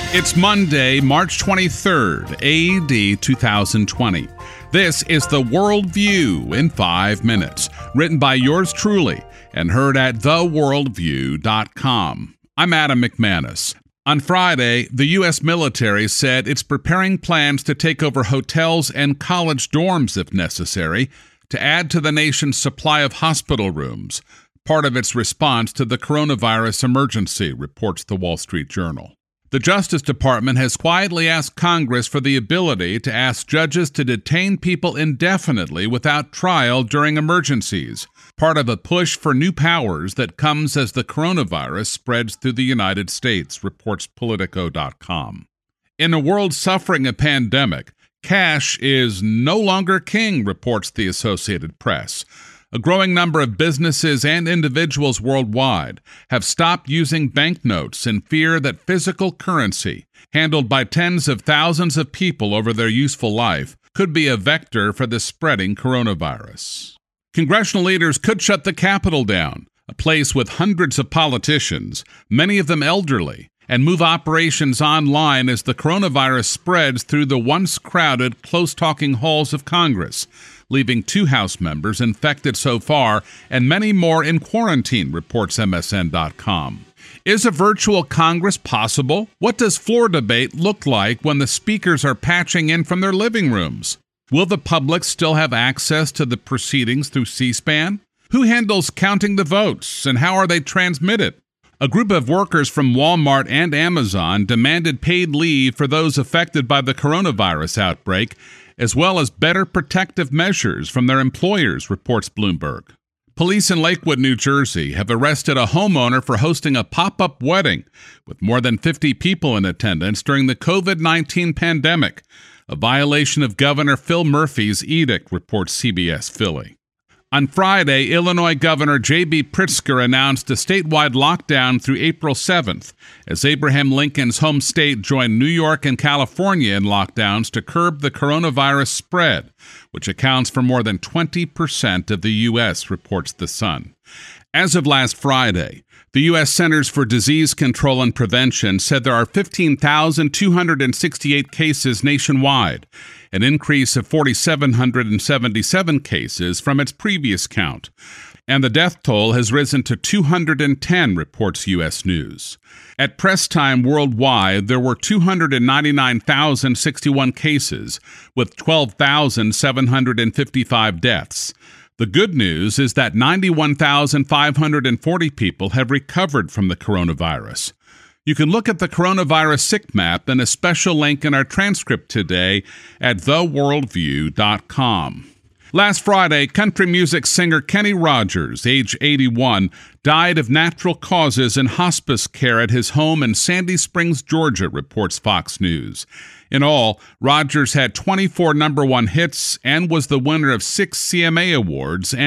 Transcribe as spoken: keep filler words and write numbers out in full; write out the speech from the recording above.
It's Monday, March twenty-third, A D two thousand twenty. This is the World View in five minutes, written by yours truly and heard at the world view dot com. I'm Adam McManus. On Friday, the U S military said it's preparing plans to take over hotels and college dorms if necessary to add to the nation's supply of hospital rooms, part of its response to the coronavirus emergency, reports the Wall Street Journal. The Justice Department has quietly asked Congress for the ability to ask judges to detain people indefinitely without trial during emergencies, part of a push for new powers that comes as the coronavirus spreads through the United States, reports Politico dot com. In a world suffering a pandemic, cash is no longer king, reports the Associated Press. A growing number of businesses and individuals worldwide have stopped using banknotes in fear that physical currency, handled by tens of thousands of people over their useful life, could be a vector for the spreading coronavirus. Congressional leaders could shut the Capitol down, a place with hundreds of politicians, many of them elderly, and move operations online as the coronavirus spreads through the once crowded, close-talking halls of Congress, leaving two House members infected so far and many more in quarantine, reports M S N dot com. Is a virtual Congress possible? What does floor debate look like when the speakers are patching in from their living rooms? Will the public still have access to the proceedings through C-SPAN? Who handles counting the votes, and how are they transmitted? A group of workers from Walmart and Amazon demanded paid leave for those affected by the coronavirus outbreak, as well as better protective measures from their employers, reports Bloomberg. Police in Lakewood, New Jersey, have arrested a homeowner for hosting a pop-up wedding with more than fifty people in attendance during the covid nineteen pandemic, a violation of Governor Phil Murphy's edict, reports C B S Philly. On Friday, Illinois Governor J B Pritzker announced a statewide lockdown through April seventh, as Abraham Lincoln's home state joined New York and California in lockdowns to curb the coronavirus spread, which accounts for more than twenty percent of the U S, reports The Sun. As of last Friday, the U S Centers for Disease Control and Prevention said there are fifteen thousand two hundred sixty-eight cases nationwide, an increase of four thousand seven hundred seventy-seven cases from its previous count. And the death toll has risen to two hundred ten, reports U S News. At press time worldwide, there were two hundred ninety-nine thousand sixty-one cases, with twelve thousand seven hundred fifty-five deaths. The good news is that ninety-one thousand five hundred forty people have recovered from the coronavirus. You can look at the coronavirus sick map and a special link in our transcript today at the world view dot com. Last Friday, country music singer Kenny Rogers, age eighty-one, died of natural causes in hospice care at his home in Sandy Springs, Georgia, reports Fox News. In all, Rogers had twenty-four number one hits and was the winner of six C M A awards and